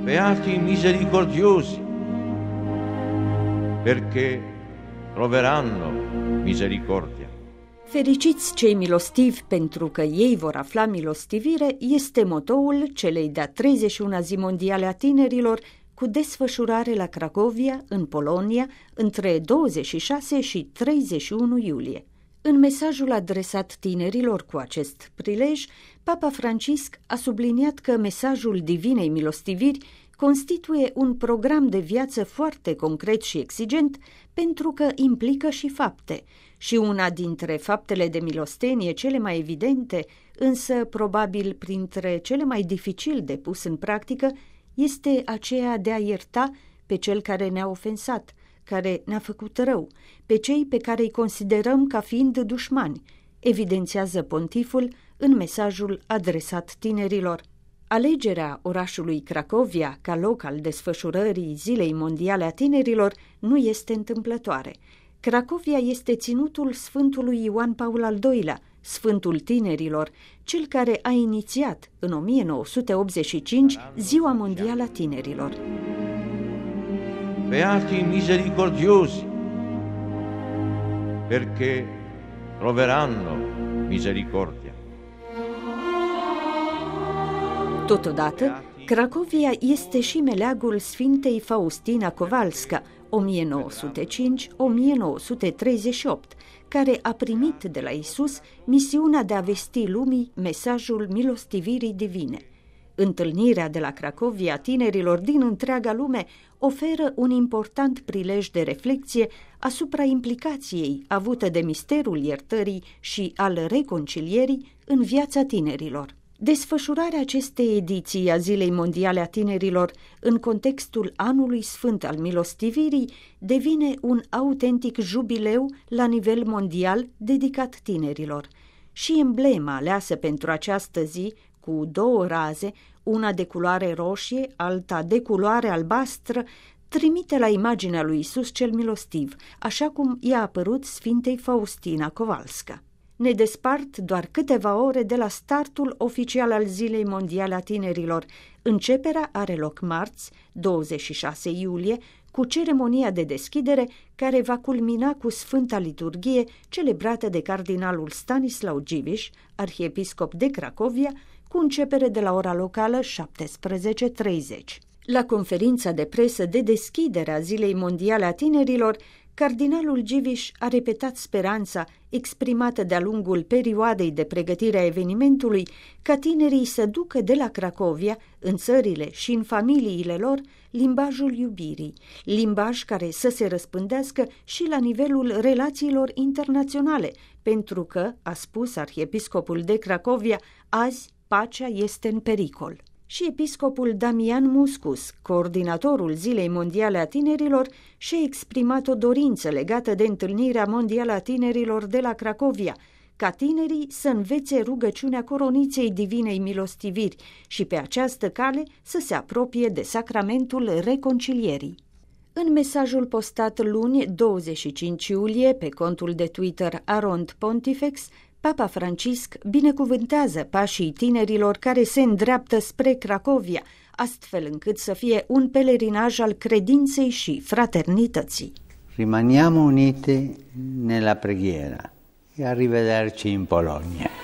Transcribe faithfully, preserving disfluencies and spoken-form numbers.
Beati misericordiosi, perché troveranno misericordia. Fericiți cei milostivi, pentru că ei vor afla milostivire, este motoul celei de-a treizeci și una zi mondiale a tinerilor, cu desfășurare la Cracovia, în Polonia, între douăzeci și șase și treizeci și unu iulie. În mesajul adresat tinerilor cu acest prilej, Papa Francisc a subliniat că mesajul Divinei Milostiviri constituie un program de viață foarte concret și exigent, pentru că implică și fapte, și una dintre faptele de milostenie cele mai evidente, însă probabil printre cele mai dificil de pus în practică, este aceea de a ierta pe cel care ne-a ofensat, care ne-a făcut rău, pe cei pe care îi considerăm ca fiind dușmani, evidențiază pontiful în mesajul adresat tinerilor. Alegerea orașului Cracovia ca loc al desfășurării Zilei Mondiale a Tinerilor nu este întâmplătoare. Cracovia este ținutul Sfântului Ioan Paul al doilea, Sfântul Tinerilor, cel care a inițiat în o mie nouă sute optzeci și cinci Ziua Mondială a Tinerilor. Beati misericordiosi, perché troveranno misericordia. Totodată, Cracovia este și meleagul Sfintei Faustina Kowalska, o mie nouă sute cinci - o mie nouă sute treizeci și opt, care a primit de la Isus misiunea de a vesti lumii mesajul milostivirii divine. Întâlnirea de la Cracovia tinerilor din întreaga lume oferă un important prilej de reflexie asupra implicației avute de misterul iertării și al reconcilierii în viața tinerilor. Desfășurarea acestei ediții a Zilei Mondiale a Tinerilor în contextul Anului Sfânt al Milostivirii devine un autentic jubileu la nivel mondial dedicat tinerilor. Și emblema aleasă pentru această zi, cu două raze, una de culoare roșie, alta de culoare albastră, trimite la imaginea lui Isus cel milostiv, așa cum i-a apărut Sfintei Faustina Kowalska. Ne despart doar câteva ore de la startul oficial al Zilei Mondiale a Tinerilor. Începerea are loc marți, douăzeci și șase iulie, cu ceremonia de deschidere care va culmina cu Sfânta Liturghie celebrată de cardinalul Stanislau Dziwisz, arhiepiscop de Cracovia, cu începere de la ora locală șaptesprezece și treizeci. La conferința de presă de deschidere a Zilei Mondiale a Tinerilor, cardinalul Dziwisz a repetat speranța exprimată de-a lungul perioadei de pregătire a evenimentului ca tinerii să ducă de la Cracovia, în țările și în familiile lor, limbajul iubirii, limbaj care să se răspândească și la nivelul relațiilor internaționale, pentru că, a spus arhiepiscopul de Cracovia, azi pacea este în pericol. Și episcopul Damian Muscus, coordinatorul Zilei Mondiale a Tinerilor, și-a exprimat o dorință legată de întâlnirea mondială a tinerilor de la Cracovia, ca tinerii să învețe rugăciunea coroniței divinei milostiviri și pe această cale să se apropie de sacramentul reconcilierii. În mesajul postat luni, douăzeci și cinci iulie, pe contul de Twitter Arond Pontifex, Papa Francisc binecuvântează pașii tinerilor care se îndreaptă spre Cracovia, astfel încât să fie un pelerinaj al credinței și fraternității. Rimaniamo unite nella preghiera e arrivederci in Polonia.